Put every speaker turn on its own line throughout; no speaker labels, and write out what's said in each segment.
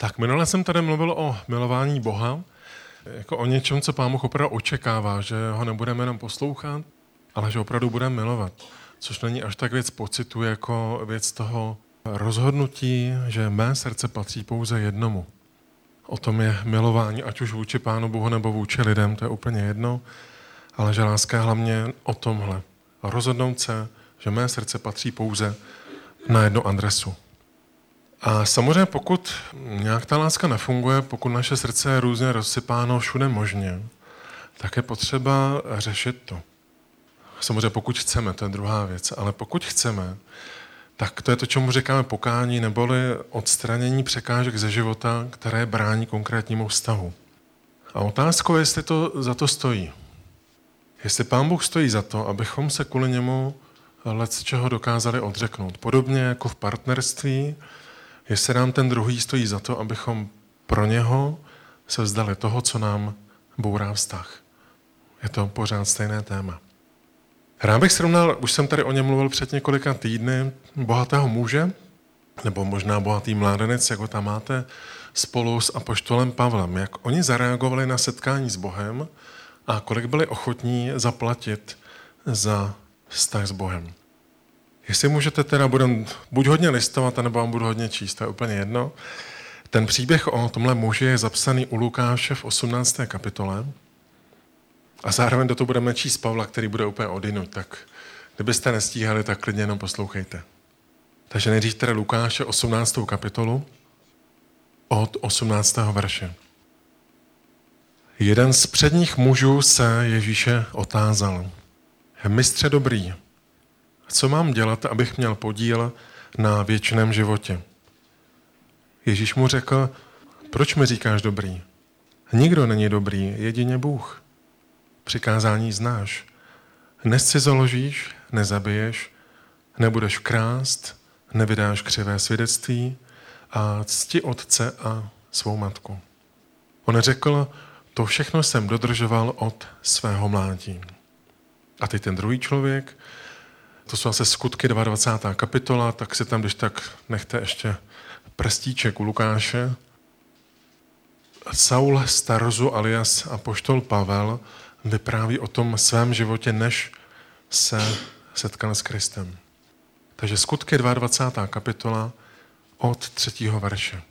Tak minule jsem tady mluvil o milování Boha, jako o něčem, co Pán Bůh opravdu očekává, že ho nebudeme jenom poslouchat, ale že opravdu budeme milovat. Což není až tak věc pocitu, jako věc toho rozhodnutí, že mé srdce patří pouze jednomu. O tom je milování, ať už vůči Pánu Bohu nebo vůči lidem, to je úplně jedno, ale že láska je hlavně o tomhle. Rozhodnout se, že mé srdce patří pouze na jednu adresu. A samozřejmě pokud nějak ta láska nefunguje, pokud naše srdce je různě rozsypáno všude možně, tak je potřeba řešit to. Samozřejmě pokud chceme, to je druhá věc, ale pokud chceme, tak to je to, čemu říkáme pokání, neboli odstranění překážek ze života, které brání konkrétnímu vztahu. A otázkou je, jestli to za to stojí. Jestli Pán Bůh stojí za to, abychom se kvůli němu lecčeho dokázali odřeknout. Podobně jako v partnerství, jestli nám ten druhý stojí za to, abychom pro něho se vzdali toho, co nám bourá vztah. Je to pořád stejné téma. Rád bych srovnal, už jsem tady o něm mluvil před několika týdny, bohatého muže, nebo možná bohatý mládenec, jak ho tam máte, spolu s apoštolem Pavlem. Jak oni zareagovali na setkání s Bohem a kolik byli ochotní zaplatit za vztah s Bohem. Jestli můžete teda, budem buď hodně listovat, anebo vám budu hodně číst, to je úplně jedno. Ten příběh o tomhle muži je zapsaný u Lukáše v 18. kapitole a zároveň do toho budeme číst Pavla, který bude úplně odjinud, tak kdybyste nestíhali, tak klidně jenom poslouchejte. Takže nejdřív teda Lukáše 18. kapitolu od 18. verše. Jeden z předních mužů se Ježíše otázal. Mistře dobrý, co mám dělat, abych měl podíl na věčném životě? Ježíš mu řekl, proč mi říkáš dobrý? Nikdo není dobrý, jedině Bůh. Přikázání znáš. Nescizoložíš, nezabiješ, nebudeš krást, nevydáš křivé svědectví a cti otce a svou matku. On řekl, to všechno jsem dodržoval od svého mládí. A teď ten druhý člověk, to jsou asi Skutky 22. kapitola, tak si tam, když tak nechte ještě prstíček u Lukáše. Saul z Tarzu alias apoštol Pavel vypráví o tom svém životě, než se setkal s Kristem. Takže Skutky 22. kapitola od 3. verše.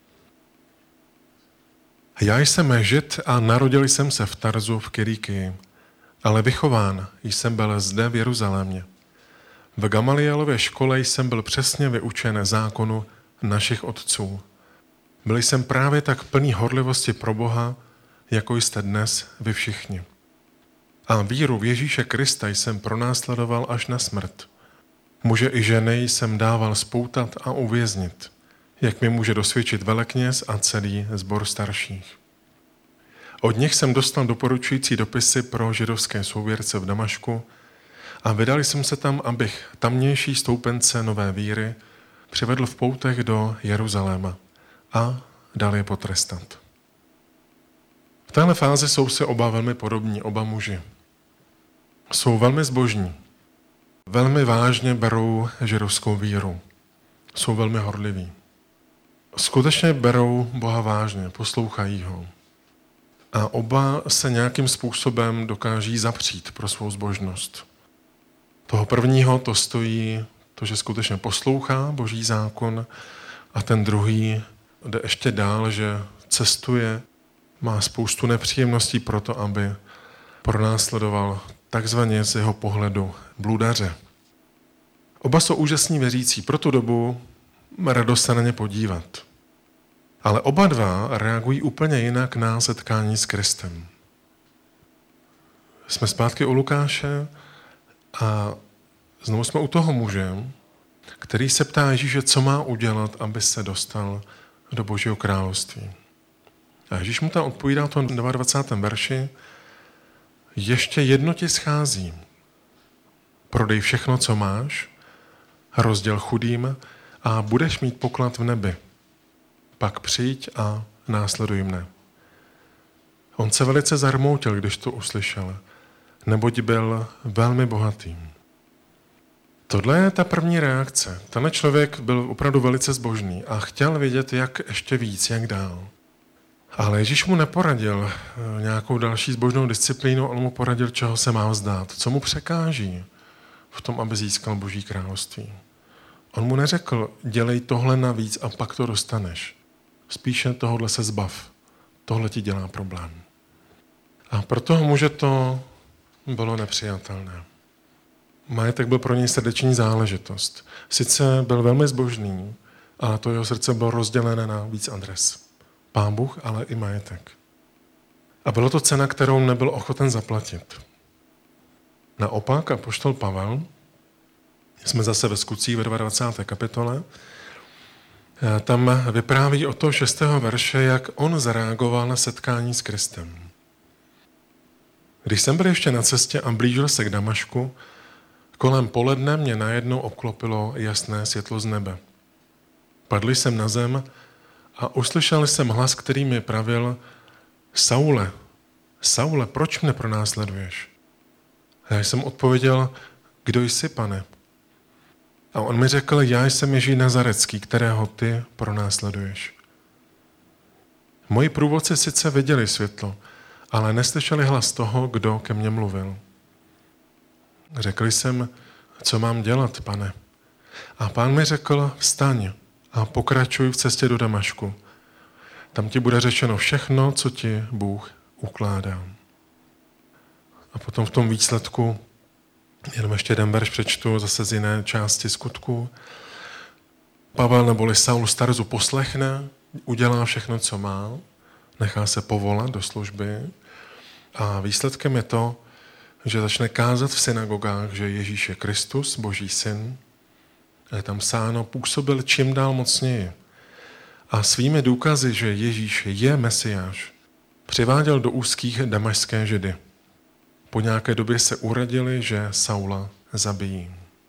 Já jsem Žid a narodil jsem se v Tarzu v Kirikii, ale vychován jsem byl zde v Jeruzalémě. V Gamalielově škole jsem byl přesně vyučen zákonu našich otců. Byl jsem právě tak plný horlivosti pro Boha, jako jste dnes vy všichni. A víru v Ježíše Krista jsem pronásledoval až na smrt. Muže i ženy jsem dával spoutat a uvěznit, jak mi může dosvědčit velekněz a celý sbor starších. Od nich jsem dostal doporučující dopisy pro židovské souvěrce v Damašku a vydal jsem se tam, abych tamnější stoupence nové víry přivedl v poutech do Jeruzaléma a dal je potrestat. V téhle fázi jsou se oba velmi podobní, oba muži. Jsou velmi zbožní, velmi vážně berou židovskou víru, jsou velmi horliví. Skutečně berou Boha vážně, poslouchají ho. A oba se nějakým způsobem dokáží zapřít pro svou zbožnost. Toho prvního to stojí to, že skutečně poslouchá Boží zákon a ten druhý jde ještě dál, že cestuje, má spoustu nepříjemností pro to, aby pronásledoval takzvaně z jeho pohledu bludaře. Oba jsou úžasní věřící, pro tu dobu radost se na ně podívat. Ale oba dva reagují úplně jinak na setkání s Kristem. Jsme zpátky u Lukáše a znovu jsme u toho muže, který se ptá Ježíše, co má udělat, aby se dostal do Božího království. A Ježíš mu tam odpovídá v tom 22. verši, ještě jedno ti schází. Prodej všechno, co máš, rozděl chudým a budeš mít poklad v nebi. Pak přijď a následuj mne. On se velice zarmoutil, když to uslyšel, neboť byl velmi bohatý. Tohle je ta první reakce. Tenhle člověk byl opravdu velice zbožný a chtěl vědět, jak ještě víc, jak dál. Ale Ježíš mu neporadil nějakou další zbožnou disciplínu, on mu poradil, čeho se má vzdát, co mu překáží v tom, aby získal Boží království. On mu neřekl, dělej tohle navíc a pak to dostaneš. Spíše tohohle se zbav. Tohle ti dělá problém. A pro toho muže to bylo nepřijatelné. Majetek byl pro něj srdeční záležitost. Sice byl velmi zbožný, ale to jeho srdce bylo rozdělené na víc adres. Pán Bůh, ale i majetek. A bylo to cena, kterou nebyl ochoten zaplatit. Naopak apoštol Pavel, jsme zase ve Skutcích ve 22. kapitole, tam vypráví o toho 6. verše, jak on zareagoval na setkání s Kristem. Když jsem byl ještě na cestě a blížil se k Damašku, kolem poledne mě najednou obklopilo jasné světlo z nebe. Padl jsem na zem a uslyšel jsem hlas, který mi pravil: Saule, Saule, proč mne pronásleduješ? A já jsem odpověděl: Kdo jsi, pane? A on mi řekl: Já jsem Ježíš Nazarecký, kterého ty pronásleduješ. Moji průvodci sice viděli světlo, ale neslyšeli hlas toho, kdo ke mně mluvil. Řekl jsem: Co mám dělat, pane? A pán mi řekl: Vstaň a pokračuj v cestě do Damašku. Tam ti bude řečeno všechno, co ti Bůh ukládá. A potom v tom výsledku, jenom ještě jeden verš přečtu, zase z jiné části Skutků. Pavel neboli Saul z Tarzu poslechne, udělá všechno, co má, nechá se povolat do služby a výsledkem je to, že začne kázat v synagogách, že Ježíš je Kristus, Boží syn. A je tam psáno, působil čím dál mocněji. A svými důkazy, že Ježíš je Mesiáš, přiváděl do úzkých damašské Židy. Po nějaké době se uradili, že Saula zabijí.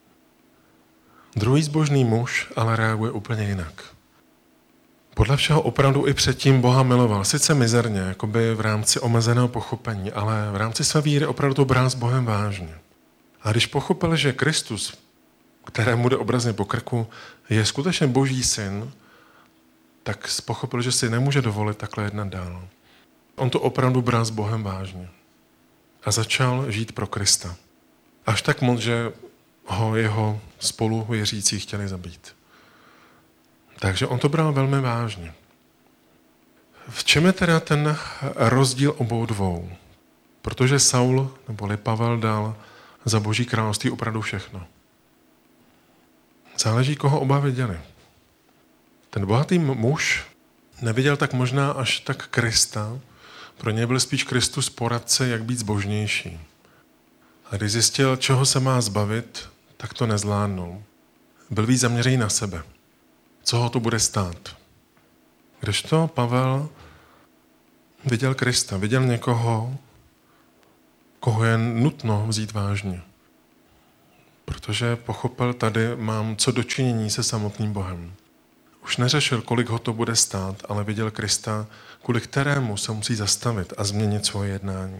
Druhý zbožný muž ale reaguje úplně jinak. Podle všeho opravdu i předtím Boha miloval. Sice mizerně, jakoby v rámci omezeného pochopení, ale v rámci své víry opravdu to bral s Bohem vážně. A když pochopil, že Kristus, kterému jde obrazně po krku, je skutečně Boží syn, tak pochopil, že si nemůže dovolit takhle jednat dál. On to opravdu bral s Bohem vážně. A začal žít pro Krista. Až tak moc, že ho jeho spoluvěřící chtěli zabít. Takže on to bral velmi vážně. V čem je teda ten rozdíl obou dvou? Protože Saul, neboli Pavel, dal za Boží království opravdu všechno. Záleží, koho oba viděli. Ten bohatý muž neviděl tak možná až tak Krista, pro něj byl spíš Kristus poradce, jak být zbožnější. A když zjistil, čeho se má zbavit, tak to nezvládnul. Byl víc zaměřený na sebe. Co ho to bude stát? Kdežto Pavel viděl Krista, viděl někoho, koho je nutno vzít vážně. Protože pochopil, tady mám co dočinění se samotným Bohem. Už neřešil, kolik ho to bude stát, ale viděl Krista, kvůli kterému se musí zastavit a změnit svoje jednání.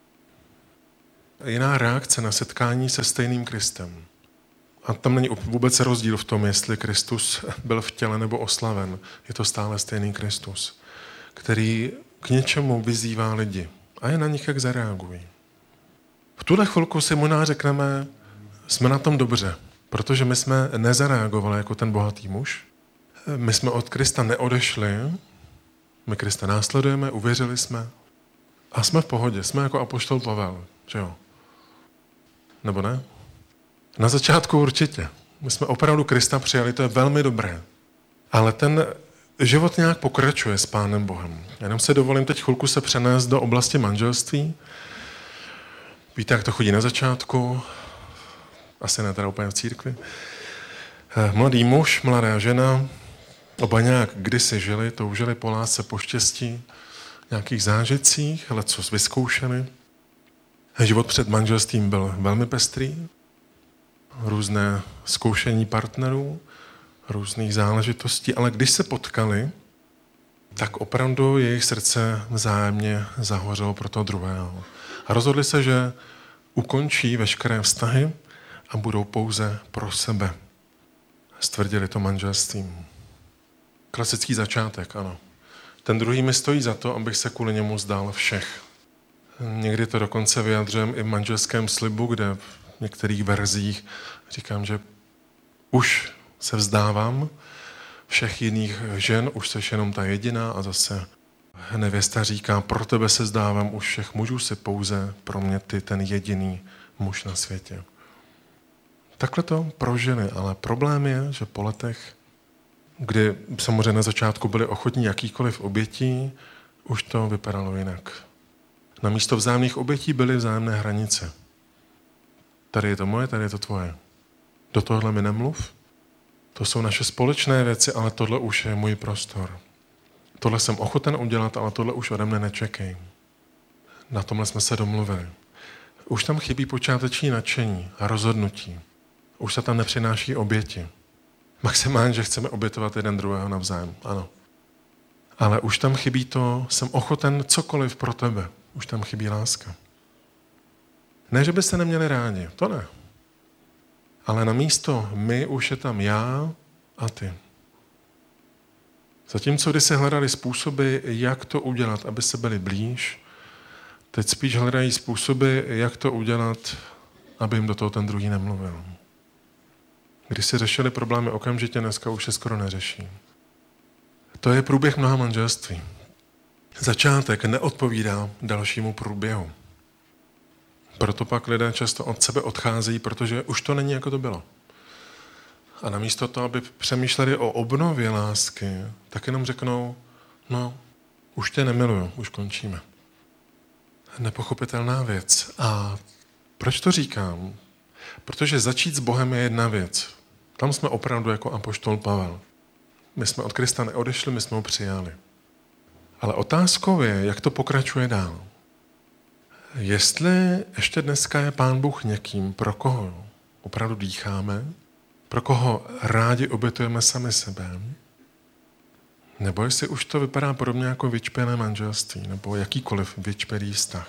Jiná reakce na setkání se stejným Kristem. A tam není vůbec rozdíl v tom, jestli Kristus byl v těle nebo oslaven. Je to stále stejný Kristus, který k něčemu vyzývá lidi. A je na nich, jak zareagují. V tuhle chvilku si možná řekneme, jsme na tom dobře, protože my jsme nezareagovali jako ten bohatý muž. My jsme od Krista neodešli, my Krista následujeme, uvěřili jsme a jsme v pohodě. Jsme jako apoštol Pavel, že jo? Nebo ne? Na začátku určitě. My jsme opravdu Krista přijali, to je velmi dobré. Ale ten život nějak pokračuje s Pánem Bohem. Jenom se dovolím teď chvilku se přenést do oblasti manželství. Víte, jak to chodí na začátku? Asi ne teda úplně v církvi. Mladý muž, mladá žena, oba nějak kdysi žili, toužili po lásce, po štěstí, nějakých zážitcích, ale co vyzkoušeli. Život před manželstvím byl velmi pestrý. Různé zkoušení partnerů, různých záležitostí, ale když se potkali, tak opravdu jejich srdce vzájemně zahořelo pro toho druhého. A rozhodli se, že ukončí veškeré vztahy a budou pouze pro sebe. Stvrdili to manželstvím. Klasický začátek, ano. Ten druhý mi stojí za to, abych se kvůli němu vzdal všech. Někdy to dokonce vyjadřujem i v manželském slibu, kde v některých verzích říkám, že už se vzdávám všech jiných žen, už seš jenom ta jediná a zase nevěsta říká, pro tebe se vzdávám už všech mužů, si pouze pro mě ty ten jediný muž na světě. Takhle to prožili, ale problém je, že po letech, kdy samozřejmě na začátku byli ochotní jakýkoliv obětí, už to vypadalo jinak. Namísto vzájemných obětí byly vzájemné hranice. Tady je to moje, tady je to tvoje. Do tohle mi nemluv. To jsou naše společné věci, ale tohle už je můj prostor. Tohle jsem ochoten udělat, ale tohle už ode mne nečekej. Na tomhle jsme se domluvili. Už tam chybí počáteční nadšení a rozhodnutí. Už se tam nepřináší oběti. Maximálně, že chceme obětovat jeden druhého navzájem, ano. Ale už tam chybí to, jsem ochoten cokoliv pro tebe. Už tam chybí láska. Ne, že byste neměli rádi, to ne. Ale na místo my už je tam já a ty. Zatímco když se hledali způsoby, jak to udělat, aby se byli blíž, teď spíš hledají způsoby, jak to udělat, aby jim do toho ten druhý nemluvil. Když si řešili problémy okamžitě, dneska už se skoro neřeší. To je průběh mnoha manželství. Začátek neodpovídá dalšímu průběhu. Proto pak lidé často od sebe odcházejí, protože už to není, jako to bylo. A namísto toho, aby přemýšleli o obnově lásky, tak jenom řeknou, no, už tě nemiluju, už končíme. Nepochopitelná věc. A proč to říkám? Protože začít s Bohem je jedna věc. Tam jsme opravdu jako apoštol Pavel. My jsme od Krista neodešli, my jsme ho přijali. Ale otázkou je, jak to pokračuje dál. Jestli ještě dneska je Pán Bůh někým, pro koho opravdu dýcháme, pro koho rádi obětujeme sami sebe, nebo jestli už to vypadá podobně jako vyčpěné manželství, nebo jakýkoliv vyčpělý vztah.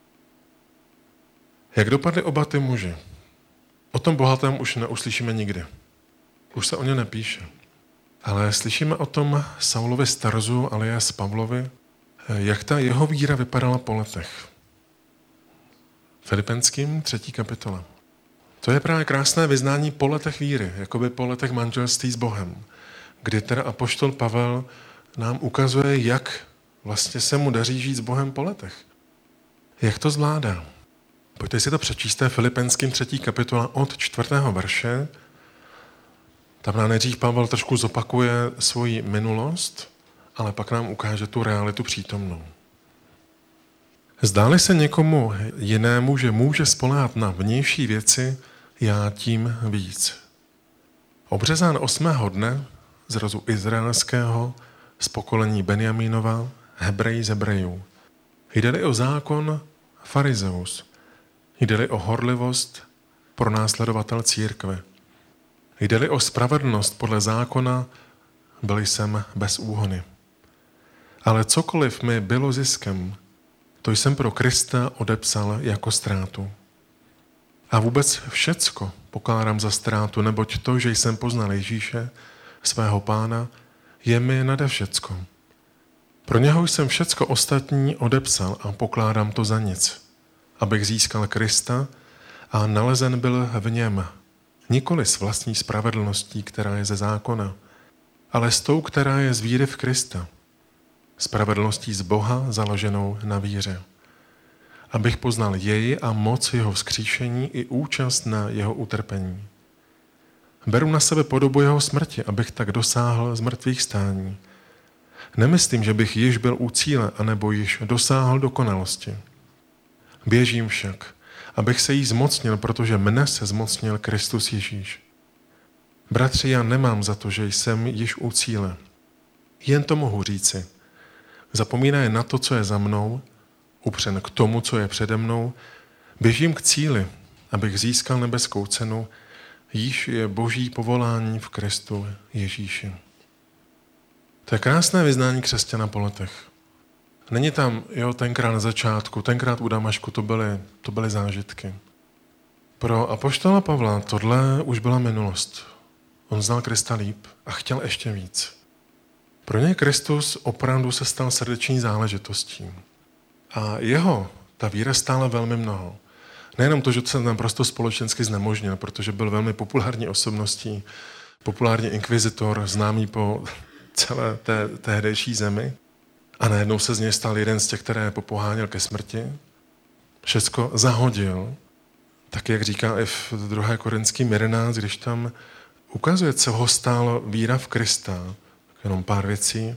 Jak dopadly oba ty muži? O tom bohatém už neuslyšíme nikdy. Už se o ně nepíše. Ale slyšíme o tom Saulovi z Tarzu, alias Pavlovi, jak ta jeho víra vypadala po letech. Filipenským 3. kapitola. To je právě krásné vyznání po letech víry, jakoby po letech manželství s Bohem, kdy teda apoštol Pavel nám ukazuje, jak vlastně se mu daří žít s Bohem po letech. Jak to zvládá. Pojďte si to přečíst, Filipenským 3. kapitola od 4. verše. Tam nám nejdřív Pavel trošku zopakuje svoji minulost, ale pak nám ukáže tu realitu přítomnou. Zdáli se někomu jinému, že může spoléhat na vnější věci, já tím víc. Obřezán 8. dne z rodu izraelského, z pokolení Benjamínova, Hebrej z Hebrejů. Jde-li o zákon, farizeus. Jde-li o horlivost, pronásledovatel církve. Jde-li o spravedlnost podle zákona, byl jsem bez úhony. Ale cokoliv mi bylo ziskem, to jsem pro Krista odepsal jako ztrátu. A vůbec všecko pokládám za ztrátu, neboť to, že jsem poznal Ježíše, svého Pána, je mi nade všecko. Pro něho jsem všecko ostatní odepsal a pokládám to za nic, abych získal Krista a nalezen byl v něm, nikoli s vlastní spravedlností, která je ze zákona, ale s tou, která je z víry v Krista, spravedlností z Boha založenou na víře. Abych poznal jej a moc jeho vzkříšení i účast na jeho utrpení. Beru na sebe podobu jeho smrti, abych tak dosáhl zmrtvých stání. Nemyslím, že bych již byl u cíle, anebo již dosáhl dokonalosti. Běžím však, abych se jí zmocnil, protože mne se zmocnil Kristus Ježíš. Bratři, já nemám za to, že jsem již u cíle. Jen to mohu říci. Zapomínaje na to, co je za mnou, upřen k tomu, co je přede mnou, běžím k cíli, abych získal nebeskou cenu, jíž je boží povolání v Kristu Ježíši. To je krásné vyznání křesťana po letech. Není tam, tenkrát na začátku, tenkrát u Damašku to byly zážitky. Pro apoštola Pavla tohle už byla minulost. On znal Krista líp a chtěl ještě víc. Pro něj Kristus opravdu se stal srdeční záležitostí. A ta víra stála velmi mnoho. Nejenom to, že se naprosto společensky znemožnil, protože byl velmi populární osobností, populární inkvizitor, známý po celé té tehdejší zemi. A najednou se z něj stal jeden z těch, které popoháněl ke smrti. Všecko zahodil, tak jak říká i v 2. Korinským 11, když tam ukazuje, co ho stálo víra v Krista. Jenom pár věcí.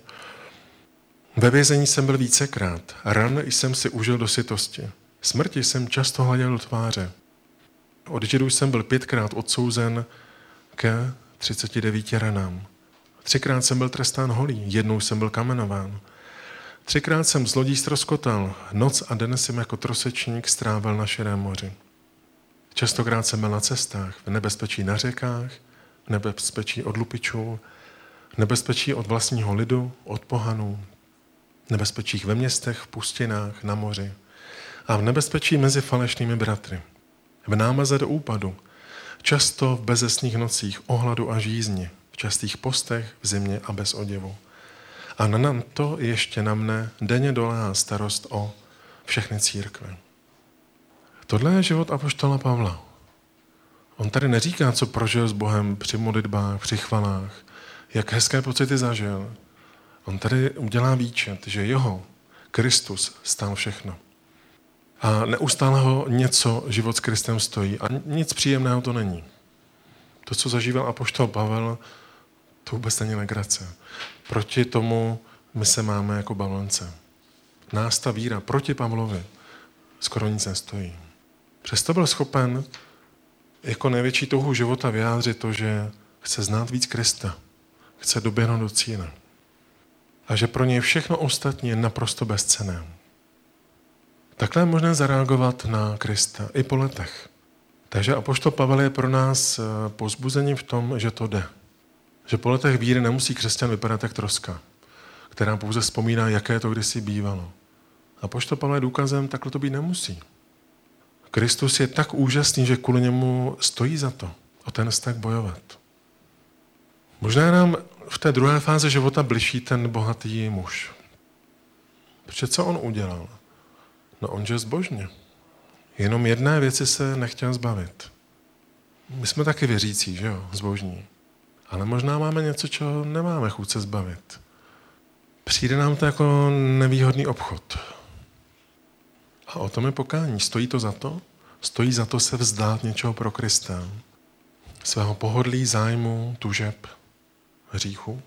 Ve vězení jsem byl vícekrát. Ran jsem si užil do sytosti. Smrti jsem často hleděl do tváře. Od Židů jsem byl 5krát odsouzen ke 39 ranám. 3krát jsem byl trestán holí, 1 jsem byl kamenován. 3krát jsem z lodí ztroskotal, noc a den jsem jako trosečník strávil na širém moři. Častokrát jsem byl na cestách, v nebezpečí na řekách, v nebezpečí od lupičů, v nebezpečí od vlastního lidu, od pohanů, v nebezpečích ve městech, v pustinách, na moři a v nebezpečí mezi falešnými bratry. V námaze do úpadu, často v bezesných nocích, ohladu a žízni, v častých postech, v zimě a bez oděvu. A na to ještě na mne denně doléhá starost o všechny církve. Tohle je život apoštola Pavla. On tady neříká, co prožil s Bohem při modlitbách, při chvalách, jak hezké pocity zažil. On tady udělá výčet, že jeho Kristus stál všechno. A neustále ho něco život s Kristem stojí. A nic příjemného to není. To, co zažíval apoštol Pavel, to vůbec není legrace. Proti tomu my se máme jako balonce. Nás ta víra proti Pavlovi skoro nic nestojí. Přesto byl schopen jako největší touhu života vyjádřit to, že chce znát víc Krista. Chce doběhnout do cíle. A že pro něj všechno ostatní je naprosto bezcenné. Takhle je možné zareagovat na Krista i po letech. Takže apoštol Pavel je pro nás povzbuzením v tom, že to jde. Že po letech víry nemusí křesťan vypadat jak troska, která pouze vzpomíná, jaké to kdysi bývalo. Apoštol Pavel je důkazem, takhle to být nemusí. Kristus je tak úžasný, že kvůli němu stojí za to o ten vztah bojovat. Možná nám v té druhé fázi života bližší ten bohatý muž. Protože co on udělal? No on žil zbožně. Jenom jedné věci se nechtěl zbavit. My jsme taky věřící, že jo, zbožní. Ale možná máme něco, čeho nemáme chuť se zbavit. Přijde nám to jako nevýhodný obchod. A o tom je pokání. Stojí to za to? Stojí za to se vzdát něčeho pro Krista. Svého pohodlí, zájmu, tužeb, hříchu.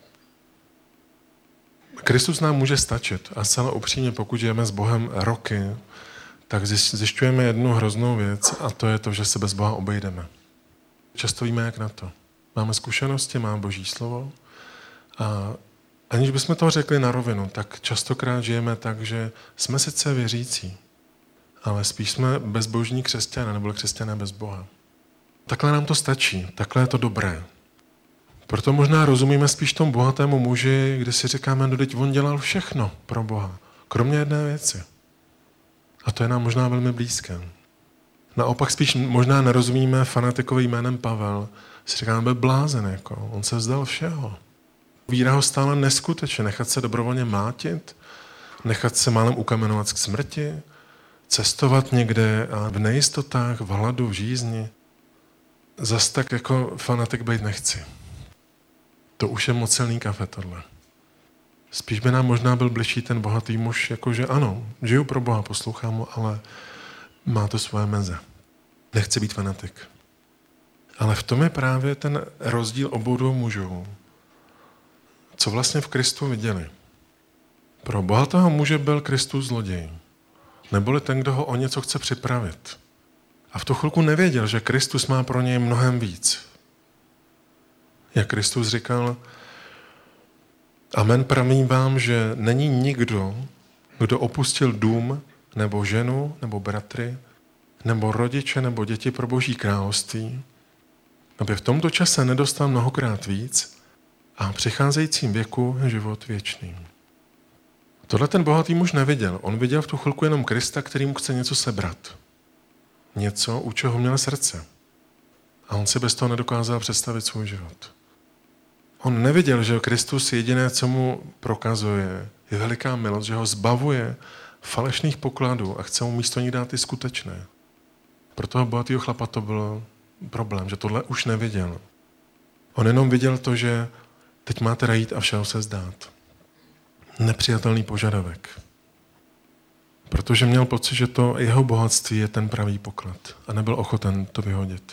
Kristus nám může stačit. A zcela upřímně, pokud žijeme s Bohem roky, tak zjišťujeme jednu hroznou věc a to je to, že se bez Boha obejdeme. Často víme, jak na to. Máme zkušenosti, máme Boží slovo a aniž bychom to řekli na rovinu, tak častokrát žijeme tak, že jsme sice věřící, ale spíš jsme bezbožní křesťané nebo křesťané bez Boha. Takhle nám to stačí, takhle je to dobré. Proto možná rozumíme spíš tomu bohatému muži, kdy si říkáme, no teď on dělal všechno pro Boha, kromě jedné věci. A to je nám možná velmi blízké. Naopak spíš možná nerozumíme fanatikovi jménem Pavel, si říkáme, byl blázen, jako. On se vzdal všeho. Víra ho stále neskutečně, nechat se dobrovolně mátit, nechat se málem ukamenovat k smrti, cestovat někde a v nejistotách, v hladu, v žízni. Zas tak jako fanatik být nechci. To už je moc silný kafe tohle. Spíš by nám možná byl bližší ten bohatý muž, jakože ano, žiju pro Boha, poslouchám mu, ale má to svoje meze. Nechci být fanatik. Ale v tom je právě ten rozdíl obou dvou mužů. Co vlastně v Kristu viděli? Pro bohatého muže byl Kristus zloděj. Neboli ten, kdo ho o něco chce připravit. A v tu chvilku nevěděl, že Kristus má pro něj mnohem víc. Jak Kristus říkal, amen, pravím vám, že není nikdo, kdo opustil dům, nebo ženu, nebo bratry, nebo rodiče, nebo děti pro Boží království, aby v tomto čase nedostal mnohokrát víc a v přicházejícím věku život věčný. Tohle ten bohatý muž neviděl. On viděl v tu chvilku jenom Krista, který mu chce něco sebrat. něco, u čeho měl srdce. A on si bez toho nedokázal představit svůj život. On neviděl, že Kristus jediné, co mu prokazuje, je veliká milost, že ho zbavuje falešných pokladů a chce mu místo ní dát ty skutečné. Pro toho bohatého chlapa to byl problém, že tohle už neviděl. On jenom viděl to, že teď má teda jít a všeho se zdát. Nepřijatelný požadavek. Protože měl pocit, že to jeho bohatství je ten pravý poklad a nebyl ochoten to vyhodit.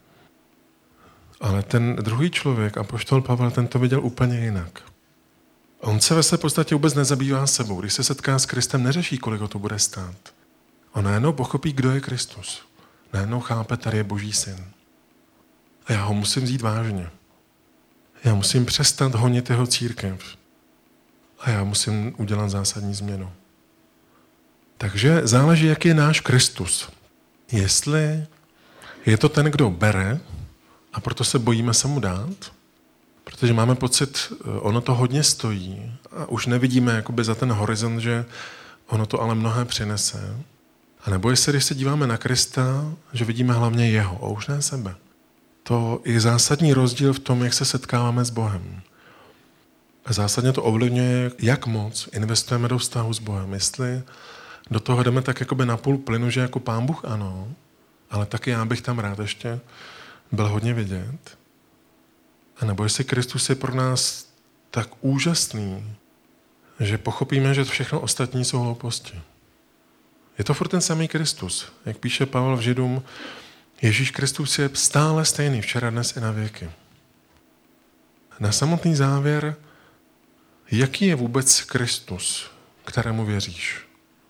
Ale ten druhý člověk, apoštol Pavel, ten to viděl úplně jinak. On se ve své podstatě vůbec nezabývá sebou. Když se setká s Kristem, neřeší, kolik ho to bude stát. On najednou pochopí, kdo je Kristus. Najednou chápe, tady je Boží syn. A já ho musím vzít vážně. Já musím přestat honit jeho církev. A já musím udělat zásadní změnu. Takže záleží, jaký je náš Kristus. Jestli je to ten, kdo bere, a proto se bojíme se mu dát, protože máme pocit, ono to hodně stojí a už nevidíme jakoby za ten horizont, že ono to ale mnohé přinese. A nebo jestli, když se díváme na Krista, že vidíme hlavně jeho a už ne sebe. To je zásadní rozdíl v tom, jak se setkáváme s Bohem. A zásadně to ovlivňuje, jak moc investujeme do vztahu s Bohem. Jestli do toho jdeme tak jakoby na půl plynu, že jako Pán Bůh ano, ale taky já bych tam rád ještě byl hodně vidět. A nebo jestli Kristus je pro nás tak úžasný, že pochopíme, že všechno ostatní jsou hlouposti. Je to furt ten samý Kristus. Jak píše Pavel v Židům, Ježíš Kristus je stále stejný, včera, dnes i na věky. Na samotný závěr, jaký je vůbec Kristus, kterému věříš?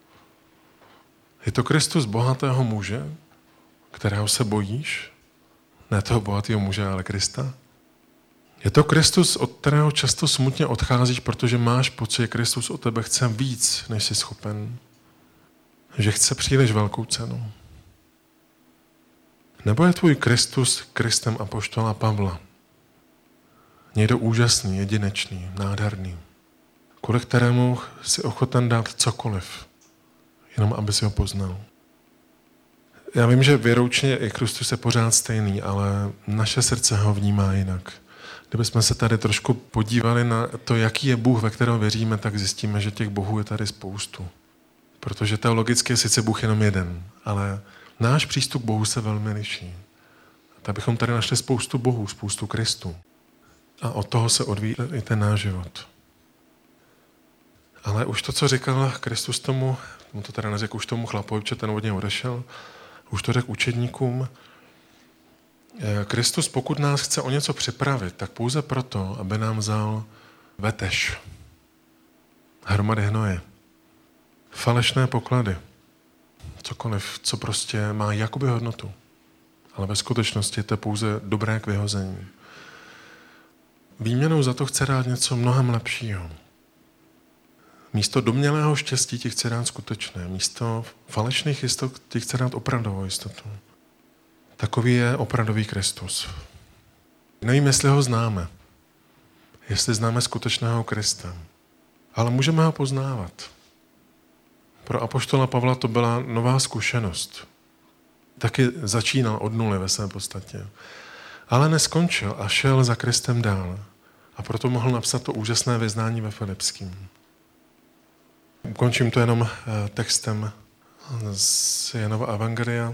Je to Kristus bohatého muže, kterého se bojíš? Ne toho bohatého muže, ale Krista? Je to Kristus, od kterého často smutně odcházíš, protože máš pocit, že Kristus od tebe chce víc, než jsi schopen? Že chce příliš velkou cenu? Nebo je tvůj Kristus Kristem apoštola Pavla? Někdo úžasný, jedinečný, nádherný, kvůli kterému si ochoten dát cokoliv, jenom aby si ho poznal. Já vím, že věroučně je Kristus je pořád stejný, ale naše srdce ho vnímá jinak. Kdybychom se tady trošku podívali na to, jaký je Bůh, ve kterého věříme, tak zjistíme, že těch bohů je tady spoustu. Protože teologicky je sice Bůh jenom jeden, ale náš přístup k Bohu se velmi liší. Tak bychom tady našli spoustu bohů, spoustu Kristů. A od toho se odvíjí i ten náš život. Ale už to, co říkal Kristus tomu, on to teda neřekl už tomu chlapovi, protože ten od něj odešel, už to řekl učedníkům. Kristus, pokud nás chce o něco připravit, tak pouze proto, aby nám vzal veteš, hromady hnoje, falešné poklady, cokoliv, co prostě má jakoby hodnotu. Ale ve skutečnosti je to pouze dobré k vyhození. Výměnou za to chce dát něco mnohem lepšího. Místo domnělého štěstí ti chce dát skutečné. Místo falešných jistot ti chce dát opravdovou jistotu. Takový je opravdový Kristus. Nevím, jestli ho známe. Jestli známe skutečného Krista. Ale můžeme ho poznávat. Pro apoštola Pavla to byla nová zkušenost. Taky začínal od nuly ve své podstatě. Ale neskončil a šel za Kristem dál. A proto mohl napsat to úžasné vyznání ve Filipským. Ukončím to jenom textem z Janova evangelia.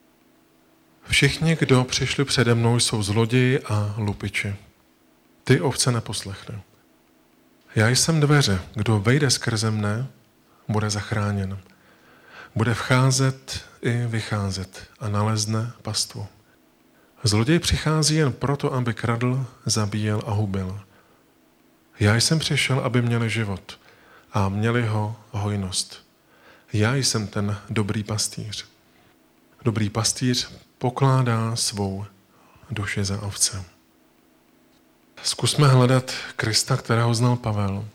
Všichni, kdo přišli přede mnou, jsou zloději a lupiči. Ty ovce neposlechne. Já jsem dveře. Kdo vejde skrze mne, bude zachráněn. Bude vcházet i vycházet a nalezne pastvu. Zloděj přichází jen proto, aby kradl, zabíjel a hubil. Já jsem přišel, aby měli život a měli ho hojnost. Já jsem ten dobrý pastýř. Dobrý pastýř pokládá svou duši za ovce. Zkusme hledat Krista, kterého znal Pavel.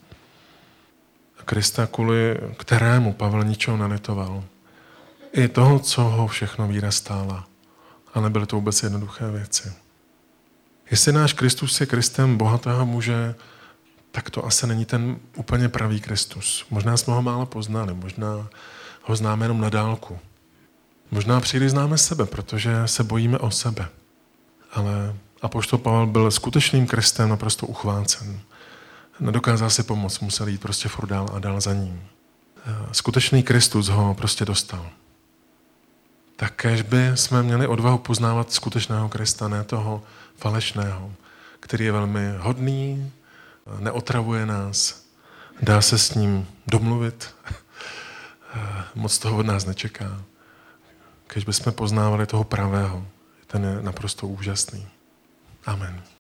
Krista, kvůli kterému Pavel ničeho nelitoval. I toho, co ho všechno víra stála. A nebyly to vůbec jednoduché věci. Jestli náš Kristus je Kristem bohatého muže, tak to asi není ten úplně pravý Kristus. Možná jsme ho málo poznali, možná ho známe jenom na dálku. Možná příliš známe sebe, protože se bojíme o sebe. Ale apoštol Pavel byl skutečným Kristem naprosto uchvácen. Nedokázal si pomoct, musel jít prostě furt dál a dál za ním. Skutečný Kristus ho prostě dostal. Tak kéž by jsme měli odvahu poznávat skutečného Krista, ne toho falešného, který je velmi hodný, neotravuje nás, dá se s ním domluvit, moc toho od nás nečeká. Kéž bychom poznávali toho pravého, ten je naprosto úžasný. Amen.